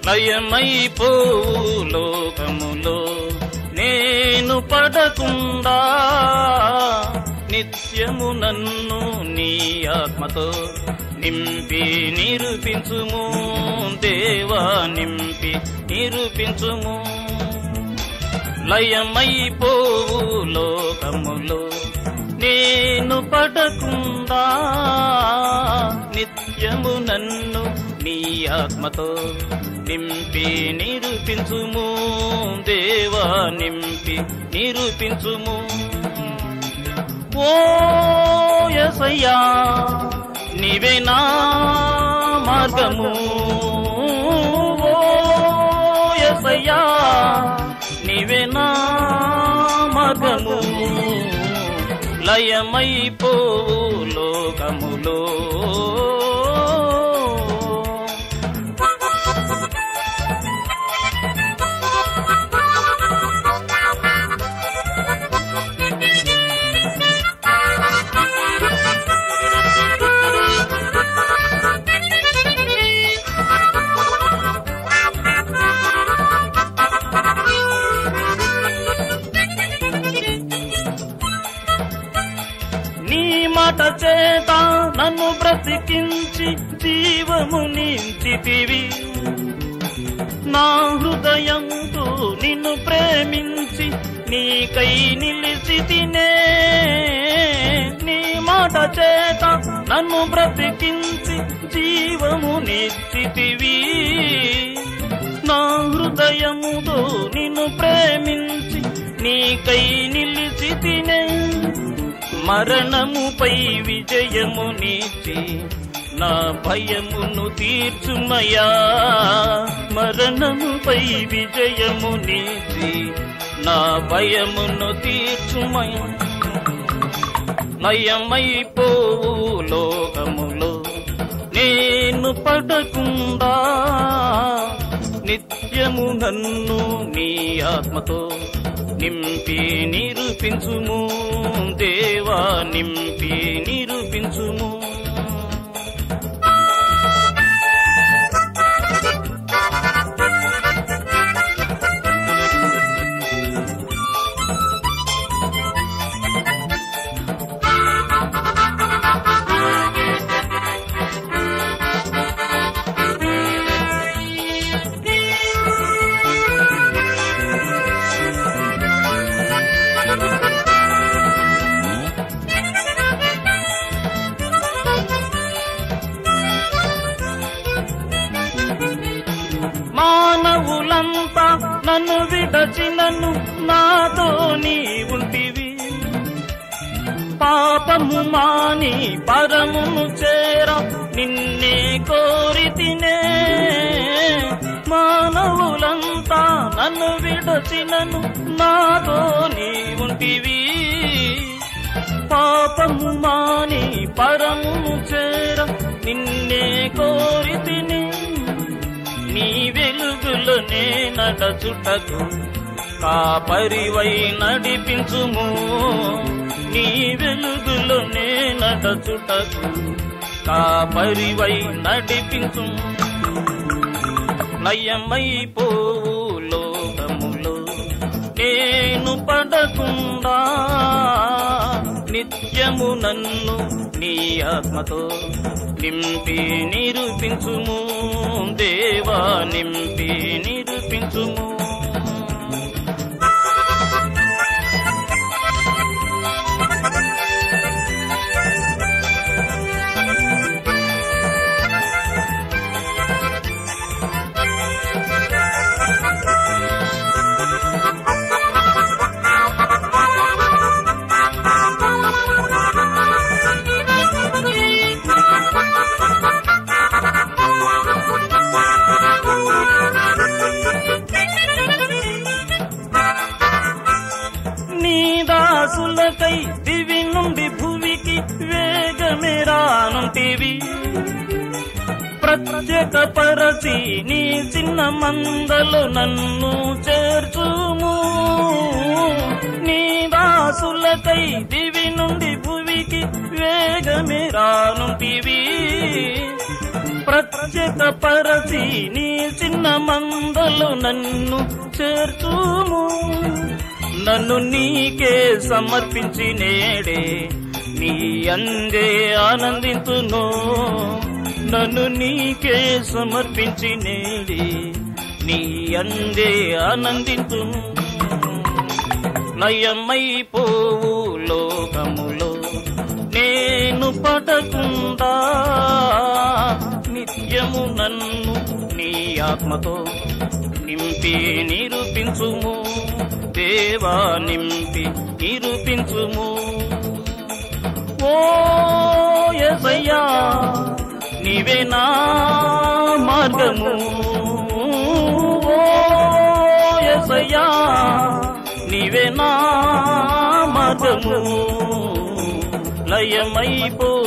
లయమైపోవు లోకములో నేను పడకుండా నిత్యము నన్ను నీ ఆత్మతో నింపి నిరూపించుము దేవా, నింపి నిరూపించుము. లయమైపోవు లోకములో నేను పడకుండా నిత్యము నన్ను నీ ఆత్మతో నింపి నిరూపించుము దేవా, నింపి నిరూపించుము. ఓ యేసయ్యా నీవే నా మార్గము, ఓ యేసయ్యా నీవే నా మార్గము. లయమైపోవు లోకములో మాట చేత నన్ను బ్రతికించి జీవము నించితివి. నా హృదయంతో నిన్ను ప్రేమించి నీకై నిలిచితినే. నీ మాట చేత నన్ను బ్రతికించి జీవము నించితివి. నా హృదయముతో నిన్ను ప్రేమించి నీకై నిలిచితినే. మరణముపై విజయము నీచి నా భయమును తీర్చుమయా. మరణముపై విజయము నీచి నా భయమును తీర్చుమయా. లయమైపోవు లోకములో నేను పడకుండా నిత్యము నన్ను నీ ఆత్మతో నింపి నిరూపించుము దేవా, నింపి నిరూపించుము. మానవులంతా నన్ను విడచినను నాతో నీ ఉంటివి. పాపము మాని పరమును చేర నిన్నే కోరితినే. మానవులంతా నన్ను విడచినను నాతో నీ ఉంటివి. పాపము మాని పరమును చేర నిన్నే కోరితిని. నీ వెలుగులోనే నడచుటకు కాపరివై నడిపించుము. నీ వెలుగులోనే నడచుటకు కాపరివై నడిపించుము. లయమైపోవు లోకములో నేను పడకుండా నిత్యము నన్ను నీ ఆత్మతో నింపి నిరూపించుము దేవా, నింపి నిరూపించుము. దాసులకై దివి నుండి భూమికి వేగమే రానుంటివి. ప్రత్యేక పరచి నీ చిన్న మందలో నన్ను చేర్చుము. నీ దాసులకై దివి నుండి భూమికి వేగమే రానుంటివి. ప్రత్యేక పరచి నీ చిన్న చిన్న మందలు నన్ను చేర్చుము. నన్ను నీకే సమర్పించి నేడే నీ అందే ఆనందింతును. నన్ను నీకే సమర్పించి నేడే నీ అందే ఆనందింతును. లయమైపోవు లోకములో నేను పడకుండా నిత్యము నన్ను నీ ఆత్మతో నింపి నిరూపించుము. దేవా నింపి నిరూపించుము. ఓ యేసయ్యా నీవే నా మార్గము. ఓ యేసయ్యా నీవే నా మార్గము. లయమైపో